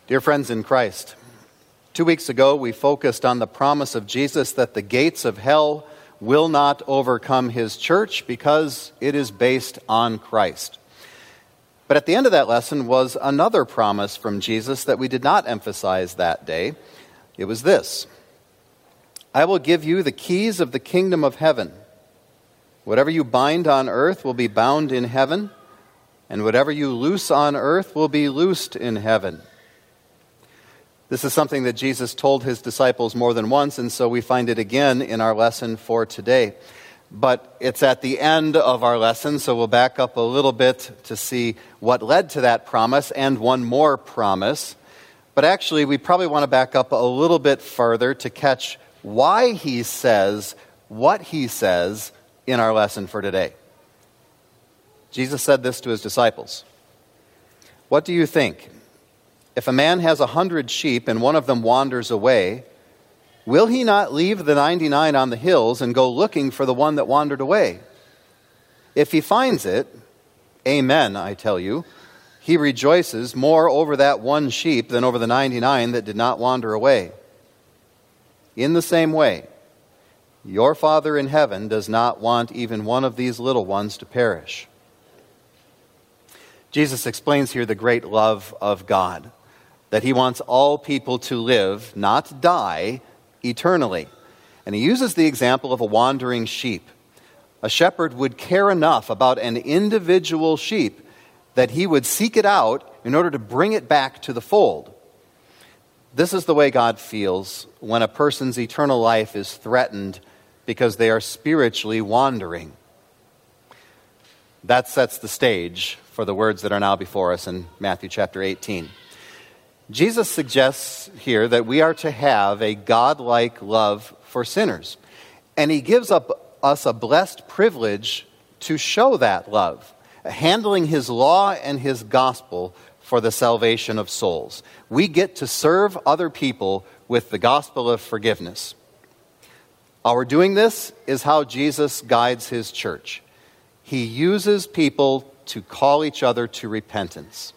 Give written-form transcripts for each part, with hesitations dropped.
Dear friends in Christ, 2 weeks ago we focused on the promise of Jesus that the gates of hell will not overcome his church because it is based on Christ. But at the end of that lesson was another promise from Jesus that we did not emphasize that day. It was this: I will give you the keys of the kingdom of heaven. Whatever you bind on earth will be bound in heaven, and whatever you loose on earth will be loosed in heaven. This is something that Jesus told his disciples more than once, and so we find it again in our lesson for today. But it's at the end of our lesson, so we'll back up a little bit to see what led to that promise and one more promise. But actually, we probably want to back up a little bit further to catch why he says what he says in our lesson for today. Jesus said this to his disciples: "What do you think? If a man has 100 sheep and one of them wanders away, will he not leave the 99 on the hills and go looking for the one that wandered away? If he finds it, amen, I tell you, he rejoices more over that one sheep than over the 99 that did not wander away. In the same way, your Father in heaven does not want even one of these little ones to perish." Jesus explains here the great love of God, that he wants all people to live, not die, eternally. And he uses the example of a wandering sheep. A shepherd would care enough about an individual sheep that he would seek it out in order to bring it back to the fold. This is the way God feels when a person's eternal life is threatened because they are spiritually wandering. That sets the stage for the words that are now before us in Matthew chapter 18. Jesus suggests here that we are to have a God-like love for sinners. And he gives us a blessed privilege to show that love, handling his law and his gospel for the salvation of souls. We get to serve other people with the gospel of forgiveness. Our doing this is how Jesus guides his church. He uses people to call each other to repentance.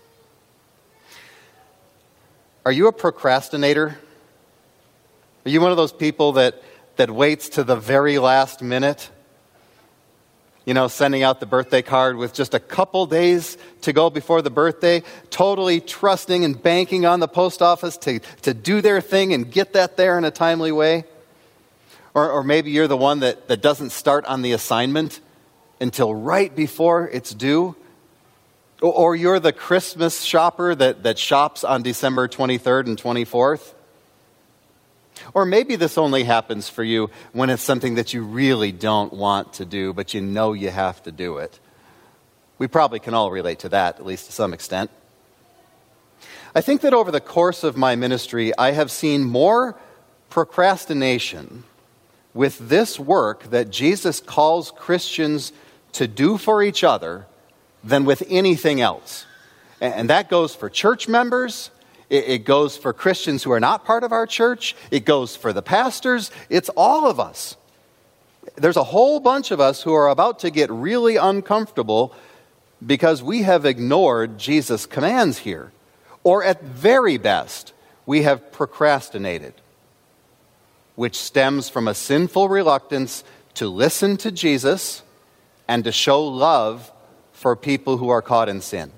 Are you a procrastinator? Are you one of those people that waits to the very last minute? You know, sending out the birthday card with just a couple days to go before the birthday, totally trusting and banking on the post office to do their thing and get that there in a timely way? Or maybe you're the one that doesn't start on the assignment until right before it's due. Or you're the Christmas shopper that shops on December 23rd and 24th. Or maybe this only happens for you when it's something that you really don't want to do, but you know you have to do it. We probably can all relate to that, at least to some extent. I think that over the course of my ministry, I have seen more procrastination with this work that Jesus calls Christians to do for each other than with anything else. And that goes for church members. It goes for Christians who are not part of our church. It goes for the pastors. It's all of us. There's a whole bunch of us who are about to get really uncomfortable because we have ignored Jesus' commands here. Or at very best, we have procrastinated, which stems from a sinful reluctance to listen to Jesus and to show love for people who are caught in sin.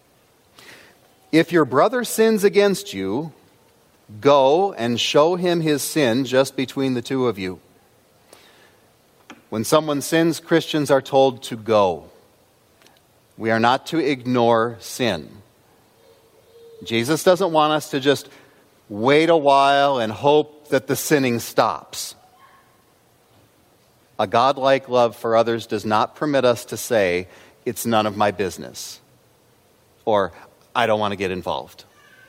If your brother sins against you, go and show him his sin just between the two of you. When someone sins, Christians are told to go. We are not to ignore sin. Jesus doesn't want us to just wait a while and hope that the sinning stops. A God-like love for others does not permit us to say, "It's none of my business," or "I don't want to get involved."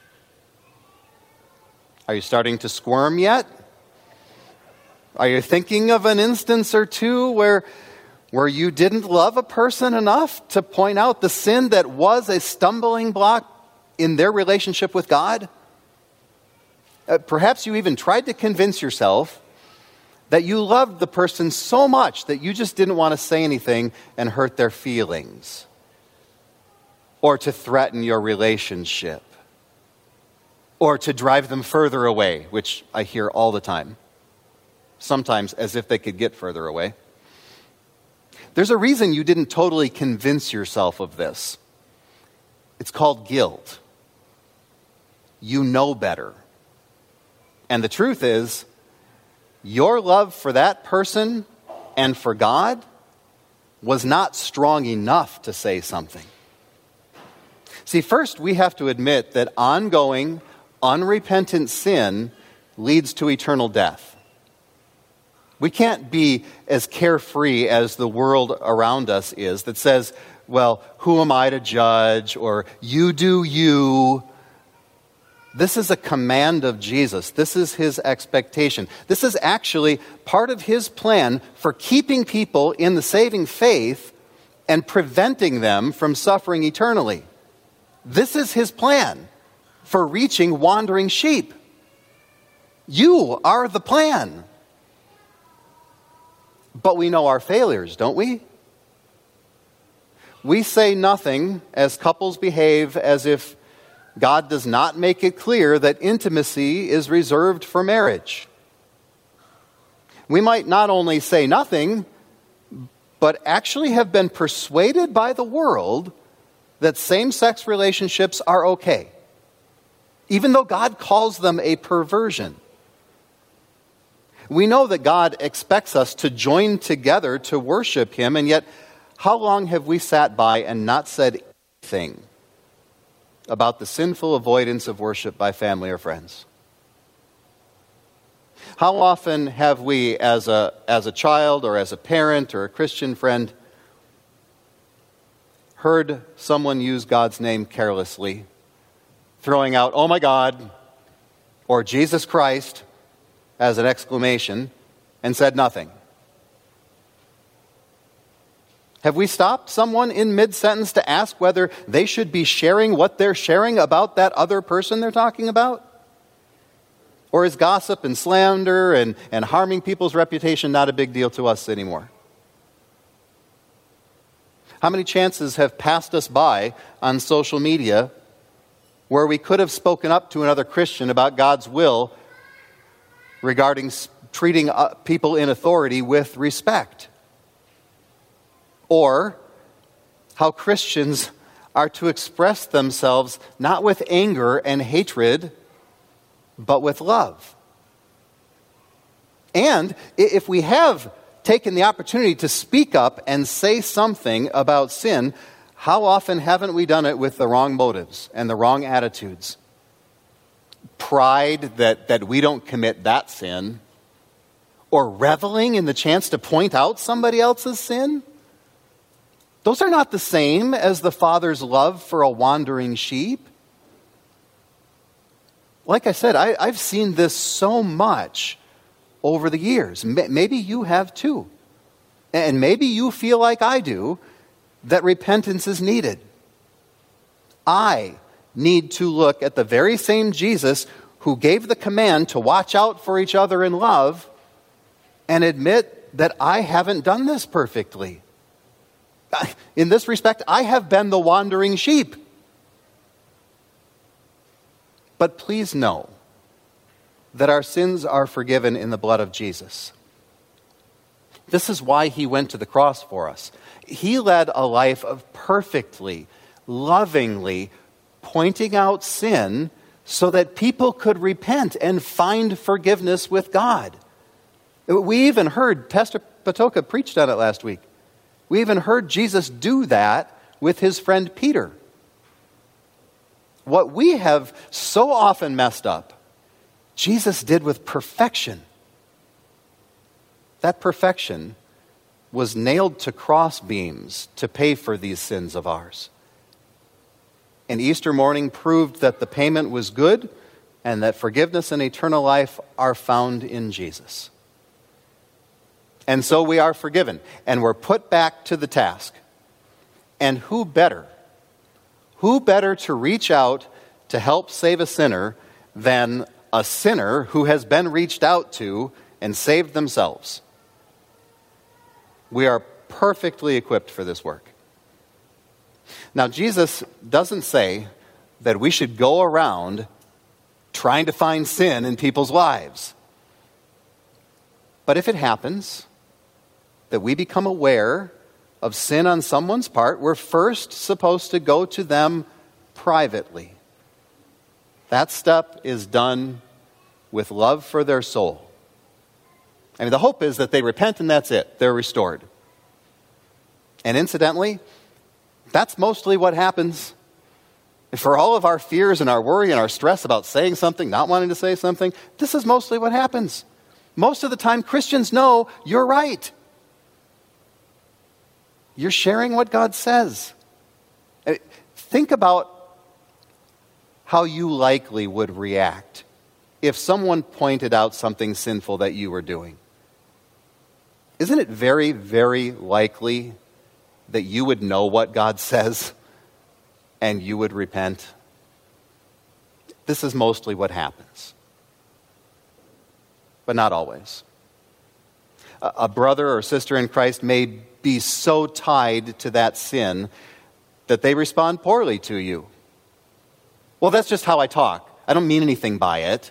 Are you starting to squirm yet? Are you thinking of an instance or two where you didn't love a person enough to point out the sin that was a stumbling block in their relationship with God? Perhaps you even tried to convince yourself that you loved the person so much that you just didn't want to say anything and hurt their feelings, or to threaten your relationship, or to drive them further away, which I hear all the time, sometimes as if they could get further away. There's a reason you didn't totally convince yourself of this. It's called guilt. You know better. And the truth is, your love for that person and for God was not strong enough to say something. See, first we have to admit that ongoing, unrepentant sin leads to eternal death. We can't be as carefree as the world around us is that says, well, who am I to judge? Or you do you. This is a command of Jesus. This is his expectation. This is actually part of his plan for keeping people in the saving faith and preventing them from suffering eternally. This is his plan for reaching wandering sheep. You are the plan. But we know our failures, don't we? We say nothing as couples behave as if God does not make it clear that intimacy is reserved for marriage. We might not only say nothing, but actually have been persuaded by the world that same-sex relationships are okay, even though God calls them a perversion. We know that God expects us to join together to worship him, and yet how long have we sat by and not said anything about the sinful avoidance of worship by family or friends? How often have we, as a child or as a parent or a Christian friend, heard someone use God's name carelessly, throwing out, "Oh my God," or "Jesus Christ," as an exclamation, and said nothing? Have we stopped someone in mid-sentence to ask whether they should be sharing what they're sharing about that other person they're talking about? Or is gossip and slander and harming people's reputation not a big deal to us anymore? How many chances have passed us by on social media where we could have spoken up to another Christian about God's will regarding treating people in authority with respect? Or how Christians are to express themselves not with anger and hatred, but with love. And if we have taken the opportunity to speak up and say something about sin, how often haven't we done it with the wrong motives and the wrong attitudes? Pride that we don't commit that sin, or reveling in the chance to point out somebody else's sin? Those are not the same as the Father's love for a wandering sheep. Like I said, I've seen this so much over the years. Maybe you have too. And maybe you feel like I do, that repentance is needed. I need to look at the very same Jesus who gave the command to watch out for each other in love and admit that I haven't done this perfectly. In this respect, I have been the wandering sheep. But please know that our sins are forgiven in the blood of Jesus. This is why he went to the cross for us. He led a life of perfectly, lovingly pointing out sin so that people could repent and find forgiveness with God. We even heard, Pastor Patoka preached on it last week. We even heard Jesus do that with his friend Peter. What we have so often messed up, Jesus did with perfection. That perfection was nailed to cross beams to pay for these sins of ours. And Easter morning proved that the payment was good and that forgiveness and eternal life are found in Jesus. And so we are forgiven, and we're put back to the task. And who better to reach out to help save a sinner than a sinner who has been reached out to and saved themselves? We are perfectly equipped for this work. Now, Jesus doesn't say that we should go around trying to find sin in people's lives. But if it happens that we become aware of sin on someone's part, we're first supposed to go to them privately. That step is done with love for their soul. I mean, the hope is that they repent and that's it. They're restored. And incidentally, that's mostly what happens. For all of our fears and our worry and our stress about saying something, not wanting to say something, this is mostly what happens. Most of the time, Christians know you're right. You're sharing what God says. Think about how you likely would react if someone pointed out something sinful that you were doing. Isn't it very, very likely that you would know what God says and you would repent? This is mostly what happens. But not always. A brother or sister in Christ may be so tied to that sin that they respond poorly to you. Well, that's just how I talk. I don't mean anything by it.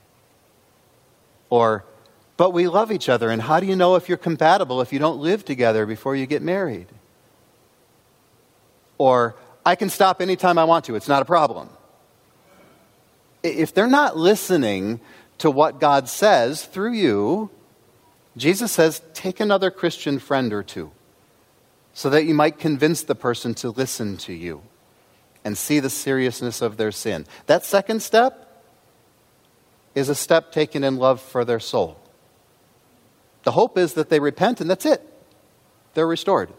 Or, but we love each other, and how do you know if you're compatible if you don't live together before you get married? Or, I can stop anytime I want to. It's not a problem. If they're not listening to what God says through you, Jesus says, take another Christian friend or two so that you might convince the person to listen to you and see the seriousness of their sin. That second step is a step taken in love for their soul. The hope is that they repent and that's it. They're restored.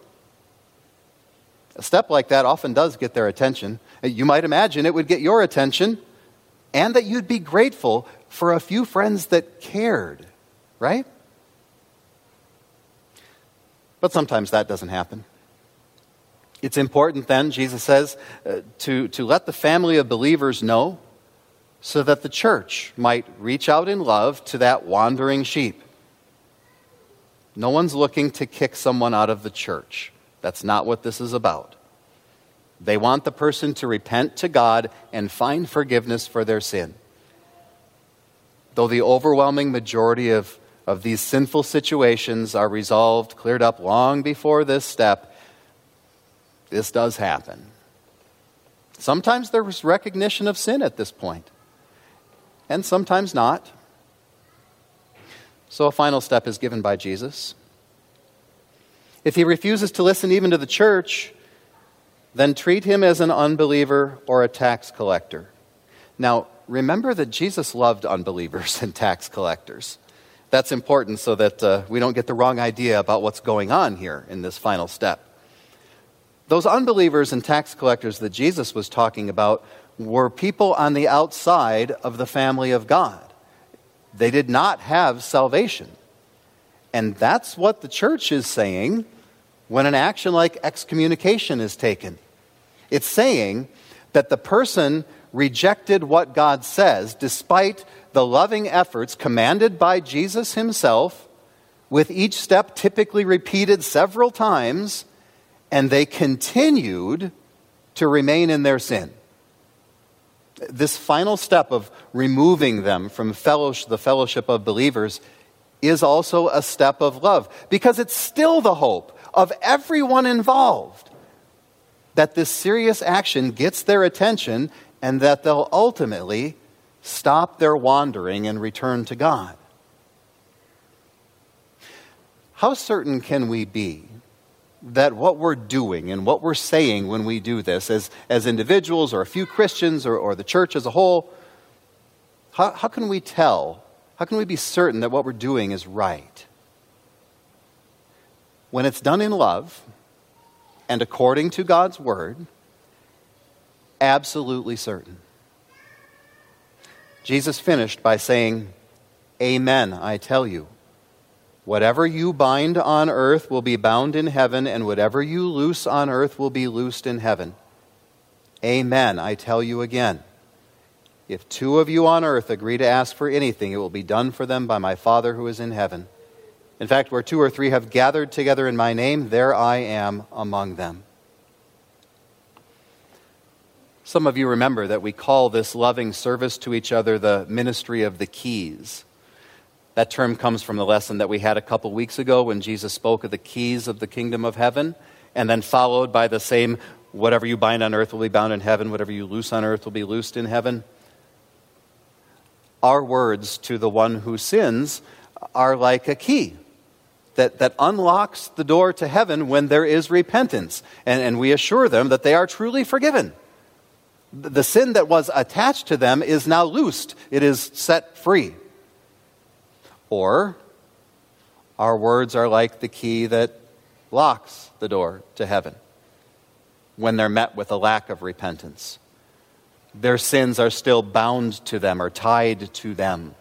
A step like that often does get their attention. You might imagine it would get your attention and that you'd be grateful for a few friends that cared, right? But sometimes that doesn't happen. It's important then, Jesus says, to let the family of believers know so that the church might reach out in love to that wandering sheep. No one's looking to kick someone out of the church. That's not what this is about. They want the person to repent to God and find forgiveness for their sin. Though the overwhelming majority of these sinful situations are resolved, cleared up long before this step, this does happen. Sometimes there's recognition of sin at this point, and sometimes not. So a final step is given by Jesus. If he refuses to listen even to the church, then treat him as an unbeliever or a tax collector. Now, remember that Jesus loved unbelievers and tax collectors. That's important so that we don't get the wrong idea about what's going on here in this final step. Those unbelievers and tax collectors that Jesus was talking about were people on the outside of the family of God. They did not have salvation. And that's what the church is saying when an action like excommunication is taken. It's saying that the person rejected what God says despite the loving efforts commanded by Jesus himself, with each step typically repeated several times, and they continued to remain in their sin. This final step of removing them from the fellowship of believers is also a step of love, because it's still the hope of everyone involved that this serious action gets their attention and that they'll ultimately stop their wandering and return to God. How certain can we be that what we're doing and what we're saying when we do this as individuals or a few Christians or the church as a whole, how can we tell? How can we be certain that what we're doing is right? When it's done in love and according to God's word, absolutely certain. Jesus finished by saying, "Amen, I tell you. Whatever you bind on earth will be bound in heaven, and whatever you loose on earth will be loosed in heaven. Amen, I tell you again. If two of you on earth agree to ask for anything, it will be done for them by my Father who is in heaven. In fact, where two or three have gathered together in my name, there I am among them." Some of you remember that we call this loving service to each other the ministry of the keys. That term comes from the lesson that we had a couple weeks ago when Jesus spoke of the keys of the kingdom of heaven, and then followed by the same, whatever you bind on earth will be bound in heaven, whatever you loose on earth will be loosed in heaven. Our words to the one who sins are like a key that unlocks the door to heaven when there is repentance, and we assure them that they are truly forgiven. The sin that was attached to them is now loosed. It is set free. Or, our words are like the key that locks the door to heaven when they're met with a lack of repentance. Their sins are still bound to them or tied to them.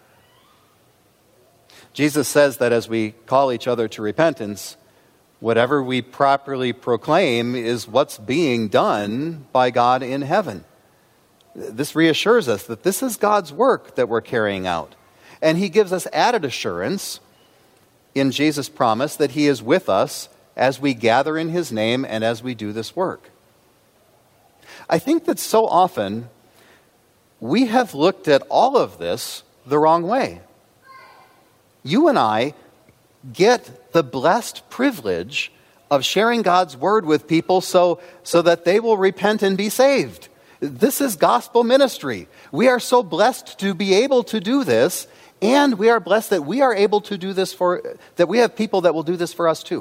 Jesus says that as we call each other to repentance, whatever we properly proclaim is what's being done by God in heaven. This reassures us that this is God's work that we're carrying out. And he gives us added assurance in Jesus' promise that he is with us as we gather in his name and as we do this work. I think that so often we have looked at all of this the wrong way. You and I get the blessed privilege of sharing God's word with people so that they will repent and be saved. This is gospel ministry. We are so blessed to be able to do this, and we are blessed that we are able to do this that we have people that will do this for us too.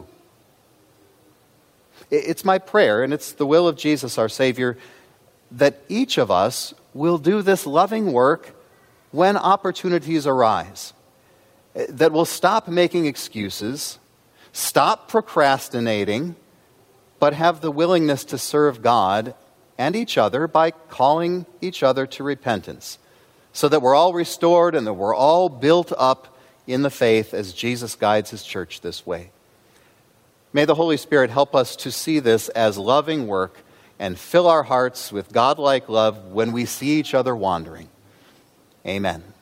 It's my prayer, and it's the will of Jesus, our Savior, that each of us will do this loving work when opportunities arise. That we'll stop making excuses, stop procrastinating, but have the willingness to serve God and each other by calling each other to repentance, so that we're all restored and that we're all built up in the faith as Jesus guides his church this way. May the Holy Spirit help us to see this as loving work and fill our hearts with God-like love when we see each other wandering. Amen.